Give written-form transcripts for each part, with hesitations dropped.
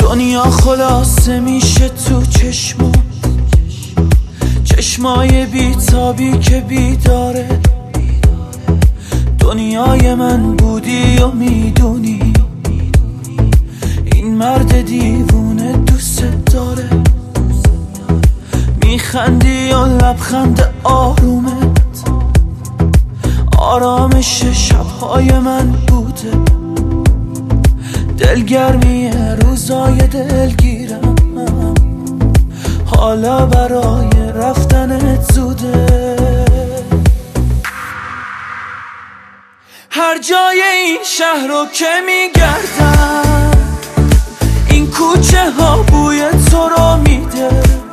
دنیا خلاصه میشه تو چشمای بیتابی که بیداره. دنیای من بودی و میدونی این مرد دیوونه دوست داره. میخندی و لبخند آرومت آرامش شبهای من بوده. دلگرمی روزای دلگیرم حالا برای رفتنت زوده. هر جای این شهر رو که میگردم این کوچه ها بوی تو رو میده.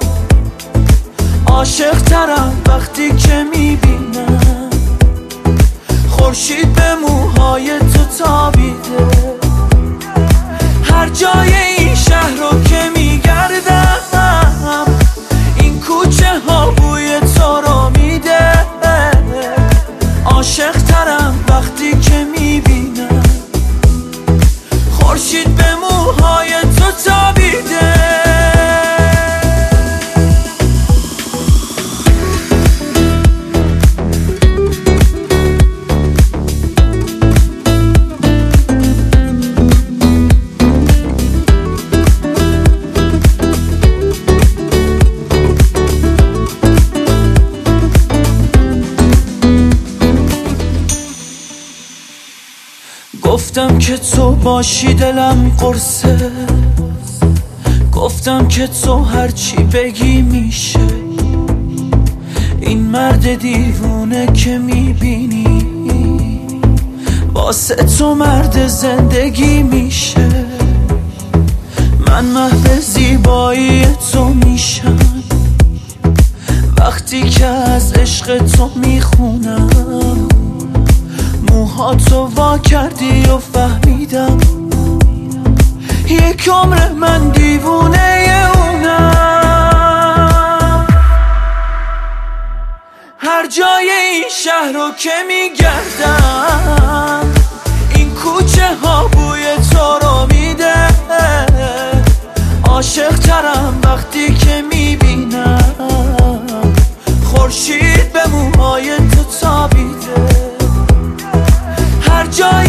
عاشق ترم وقتی که میبینم خورشید به موهای تو تابیده. هر جای این شهر رو که میگردم این کوچه ها بوی تو رو میده. عاشق ترم وقتی که میبینم خورشید به موهای تو تابیده. گفتم که تو باشی دلم قرصه. گفتم که تو هرچی بگی میشه. این مرد دیوونه که میبینی واسه تو مرد زندگی میشه. من محو زیبایی تو میشم وقتی که از عشق تو میخونم. موهاتو وا کردی و فهمیدم یک عمر من دیوونه اونم. هر جای این شهر رو که میگردم این کوچه ها بوی تو رو میده. عاشق ترم وقتی که میبینم خورشید به موهای تو تابیده. هر جای